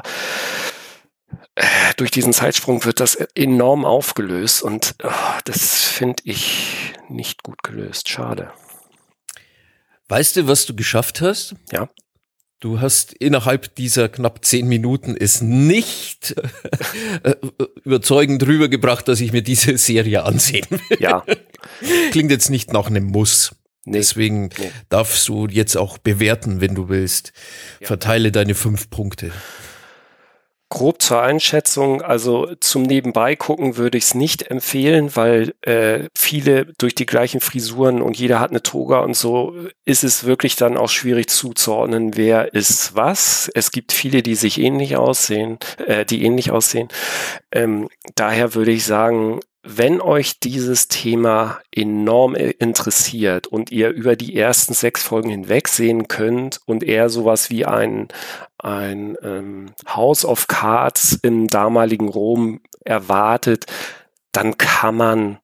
durch diesen Zeitsprung wird das enorm aufgelöst und oh, das finde ich nicht gut gelöst. Schade. Weißt du, was du geschafft hast? Ja. Du hast innerhalb dieser knapp zehn Minuten es nicht überzeugend rübergebracht, dass ich mir diese Serie ansehen will. Ja. Klingt jetzt nicht nach einem Muss. Nee. Deswegen nee. darfst du jetzt auch bewerten, wenn du willst. Ja. Verteile deine fünf Punkte. Grob zur Einschätzung, also zum Nebenbeigucken würde ich es nicht empfehlen, weil äh, viele durch die gleichen Frisuren und jeder hat eine Toga und so, ist es wirklich dann auch schwierig zuzuordnen, wer ist was. Es gibt viele, die sich ähnlich aussehen, äh, die ähnlich aussehen. Ähm, daher würde ich sagen, wenn euch dieses Thema enorm interessiert und ihr über die ersten sechs Folgen hinweg sehen könnt und eher sowas wie ein, ein ähm, House of Cards im damaligen Rom erwartet, dann kann man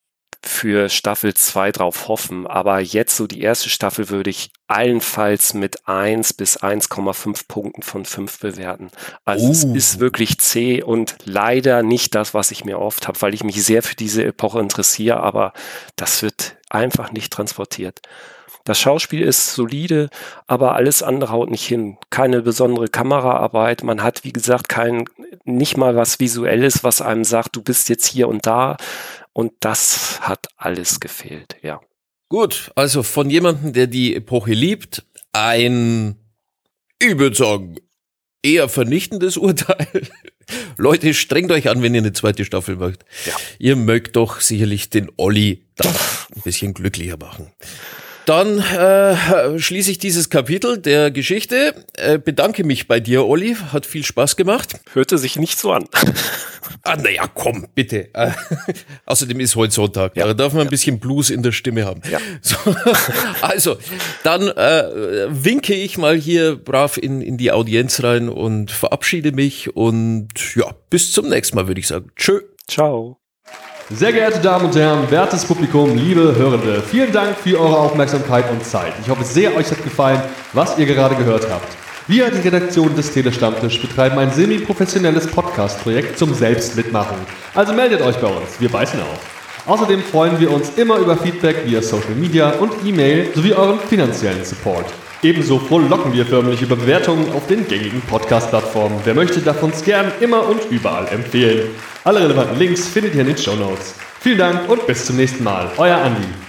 für Staffel zwei drauf hoffen. Aber jetzt so die erste Staffel würde ich allenfalls mit eins bis eins Komma fünf Punkten von fünf bewerten. Also uh. es ist wirklich zäh und leider nicht das, was ich mir oft habe, weil ich mich sehr für diese Epoche interessiere, aber das wird einfach nicht transportiert. Das Schauspiel ist solide, aber alles andere haut nicht hin. Keine besondere Kameraarbeit. Man hat, wie gesagt, kein, nicht mal was Visuelles, was einem sagt, du bist jetzt hier und da. Und das hat alles gefehlt, ja. Gut, also von jemandem, der die Epoche liebt, ein, ich würde sagen, eher vernichtendes Urteil. Leute, strengt euch an, wenn ihr eine zweite Staffel macht. Ja. Ihr mögt doch sicherlich den Olli da ein bisschen glücklicher machen. Dann äh, schließe ich dieses Kapitel der Geschichte. Äh, bedanke mich bei dir, Olli. Hat viel Spaß gemacht. Hörte sich nicht so an. Ah, naja, komm, bitte. Äh, außerdem ist heute Sonntag. Ja. Da darf man ein bisschen Blues in der Stimme haben. Ja. So, also, dann äh, winke ich mal hier brav in, in die Audienz rein und verabschiede mich. Und ja, bis zum nächsten Mal, würde ich sagen. Tschö. Ciao. Sehr geehrte Damen und Herren, wertes Publikum, liebe Hörende, vielen Dank für eure Aufmerksamkeit und Zeit. Ich hoffe sehr, euch hat gefallen, was ihr gerade gehört habt. Wir, die Redaktion des Telestammtisch, betreiben ein semi-professionelles Podcast-Projekt zum Selbstmitmachen. Also meldet euch bei uns, wir beißen auf. Außerdem freuen wir uns immer über Feedback via Social Media und E-Mail sowie euren finanziellen Support. Ebenso frohlocken wir förmlich über Bewertungen auf den gängigen Podcast-Plattformen. Wer möchte, darf uns gern immer und überall empfehlen. Alle relevanten Links findet ihr in den Shownotes. Vielen Dank und bis zum nächsten Mal. Euer Andi.